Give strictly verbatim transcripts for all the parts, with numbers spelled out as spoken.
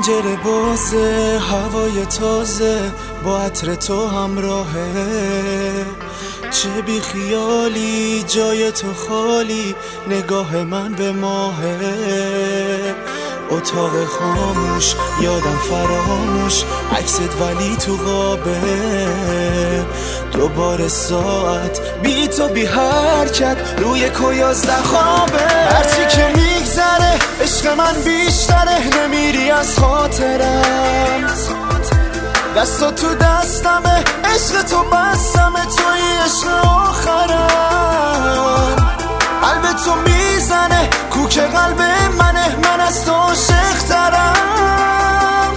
پنجره بازه، هوای تازه با عطر تو همراهه. چه بی خیالی جای تو خالی، نگاه من به ماهه. اتاق خاموش یادم فراموش، عکست ولی تو قابه. دوباره ساعت بی تو بی حرکت روی کویازده خوابه. هرچی که میگذره عشق من بیشتره، نمیری از خاطرم. دستا تو دستمه، عشق تو بستمه، توی عشق آخرم. قلب تو میزنه، کوک قلب منه، من از تو عاشق‌ترم.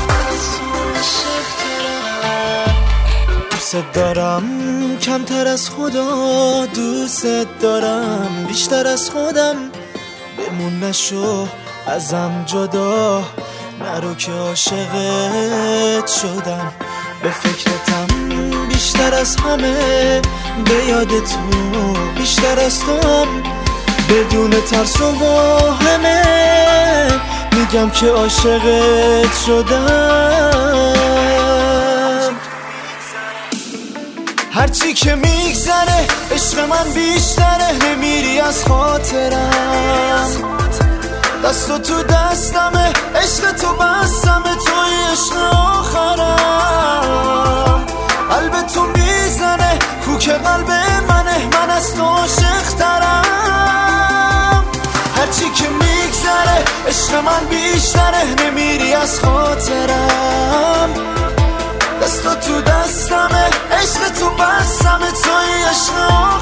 دوست دارم کمتر از خدا، دوست دارم بیشتر از خودم. بمون نشو ازم جدا، نرو که عاشقت شدم. به فکرتم بیشتر از همه، به یاد تو بیشتر از توام. بدون ترس و واهمه میگم که عاشقت شدم. هرچی که میگذره عشق من بیشتره، نمیری از خاطرم. دستو تو دستمه، عشق تو بستمه، توی عشق آخرم. قلب تو میزنه، کوک قلب منه، من از تو عاشق‌ترم. هرچی که میگذره عشق من بیشتره، نمیری از خاطرم. دستو تو دستمه، عشق تو بستمه، توی عشق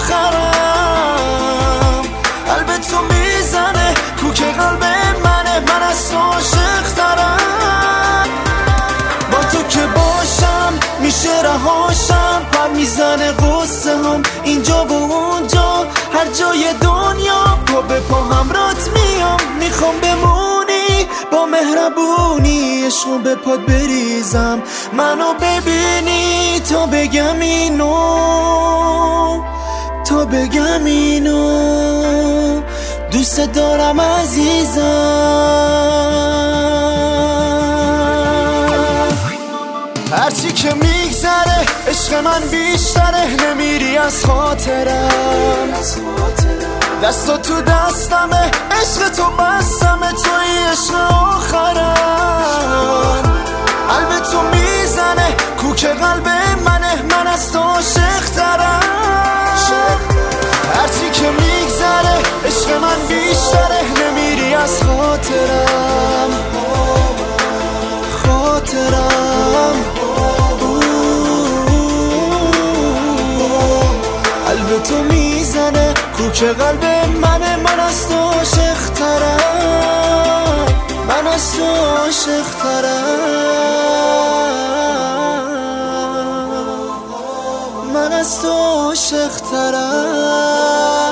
آخرم. قلب تو میزنه، کوک قلب منه، من از تو عاشق‌ترم. با تو که باشم میشه رهاشم، پر میزنه قصه هم اینجا و اونجا، هر جای دنیا پا به پا همرات میام. میخوام بمونی با مهربونی، عشقو به پات بریزم، منو ببینی تا بگم اینو، تا بگم اینو. دوست دارم عزیزم. هرچی که میگذره عشق من بیشتره، نمیری از خاطرم. دستا تو دستمه، عشق تو بستمه، توی عشق آخرم. قلب تو میزنه، کوک قلب منه، من از تو عاشق‌ترم. هرچی که میگذره عشق من بیشتره، نمیری از خاطرم. خاطرم قلب تو میزنه، کوک قلب منه، من از تو عاشق‌ترم. من از تو عاشق‌ترم. من از تو عاشق‌ترم.